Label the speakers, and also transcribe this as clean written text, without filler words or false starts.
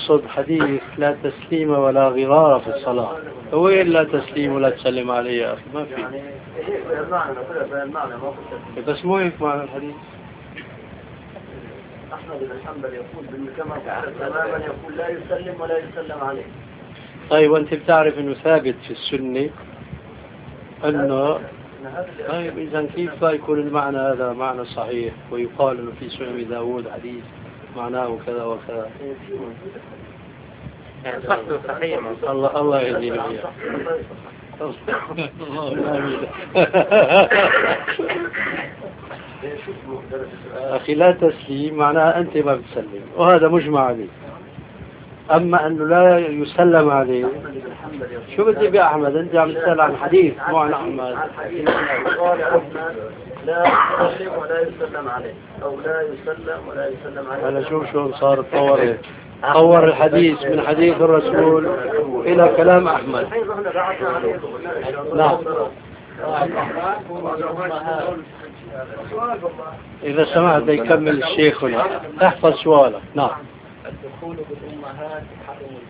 Speaker 1: يقصد حديث لا تسليم ولا غرار في الصلاة. هو لا تسليم ولا تسلم عليه يا أخي ما في.
Speaker 2: يعني هيك المعنى ما
Speaker 1: بس مو هيك معنى الحديث.
Speaker 2: أحمد بن حنبل يقول كما تماما يقول لا يسلم ولا يسلم عليه.
Speaker 1: طيب وأنت بتعرف إنه ثابت في السنة أنه طيب إذا كيف لا يكون المعنى هذا معنى صحيح ويقال إنه في سنن داود حديث معناه كذا وكذا.
Speaker 3: يعني صحته صحيح.
Speaker 1: الله يهدينا وياك. أخي لا تسليم معناها أنت ما بتسلم وهذا مجمع عليه. أما أنه لا يسلم عليه شو بدي بأحمد أنت عم تسأل عن حديث مو عن أحمد.
Speaker 2: قال أحمد لا يسلم ولا يسلم عليه أو لا يسلم ولا يسلم عليه.
Speaker 1: أنا شو صار طور الحديث من حديث الرسول إلى كلام أحمد. نعم. إذا سمحت يكمل الشيخ هنا احفظ سؤالك. نعم.
Speaker 4: الدخول بالأمهات